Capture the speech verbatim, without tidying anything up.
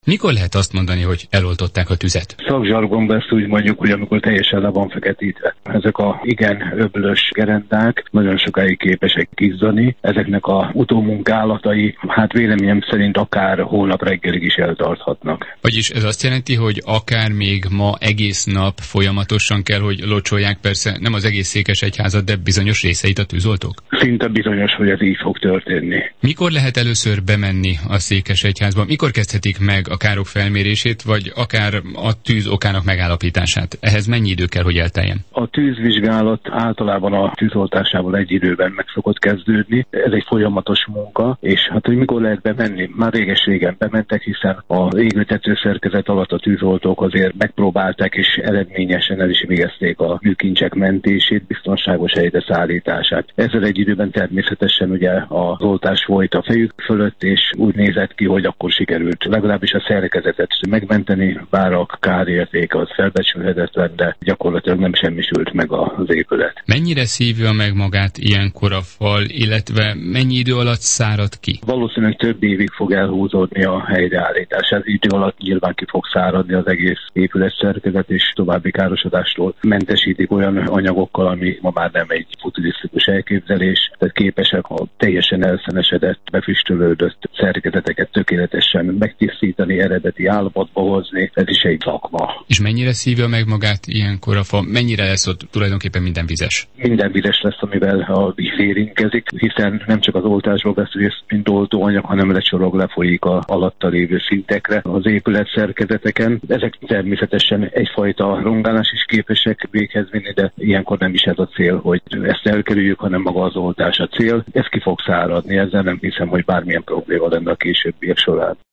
Mikor lehet azt mondani, hogy eloltották a tüzet? Szakzsargonban ezt úgy mondjuk, hogy amikor teljesen le van feketítve. Ezek a igen öblös gerendák nagyon sokáig képesek kizzani. Ezeknek a utómunkálatai, hát véleményem szerint akár holnap reggelig is eltarthatnak. Vagyis ez azt jelenti, hogy akár még ma egész nap folyamatosan kell, hogy locsolják, persze nem az egész Székesegyházat, de bizonyos részeit a tűzoltók? Szinte bizonyos, hogy ez így fog történni. Mikor lehet először bemenni a Székesegyházba? Mikor kezdhetik meg a károk felmérését, vagy akár a tűz okának megállapítását? Ehhez mennyi idő kell, hogy elteljen? A tűzvizsgálat általában a tűzoltásával egy időben meg szokott kezdődni. Ez egy folyamatos munka, és hát hogy mikor lehet bemenni? Már réges-régen bementek, hiszen a égőtetőszerkezet alatt a tűzoltók azért megpróbálták, és eredményesen el is végezték a műkincsek mentését, biztonságos helyre szállítását. Ezzel egy időben természetesen ugye az oltás folyt a fejük fölött, és úgy nézett ki, hogy akkor sikerült legalábbis a szerkezetet megmenteni, bár a kárérték az felbecsülhetetlen, de gyakorlatilag nem semmisült meg az épület. Mennyire szívja meg magát ilyenkor a fal, illetve mennyi idő alatt szárad ki? Valószínűleg több évig fog elhúzódni a helyreállítás. Ez idő alatt nyilván ki fog száradni az egész épület szerkezet, és további károsodástól mentesítik olyan anyagokkal, ami ma már nem egy futurisztikus elképzelés, tehát képesek a teljesen elszenesedett, befüstölődött szerkezeteket tökéletesen megtisztítani, eredeti állapotba hozni, ez is egy szakma. És mennyire szívja meg magát ilyenkor a fa? Mennyire lesz ott tulajdonképpen minden vizes? Minden vizes lesz, amivel a víz érintkezik, hiszen nem csak az oltásból vesz részt, mint oltóanyag, hanem lecsorog, lefolyik a alatta lévő szintekre, az épület szerkezeteken. Ezek természetesen egyfajta rongálás is képesek véghez vinni, de ilyenkor nem is ez a cél, hogy ezt elkerüljük, hanem maga az oltás a cél. Ez ki fog száradni, ezzel nem hiszem, hogy bármilyen probléma lenne a későbbiek során.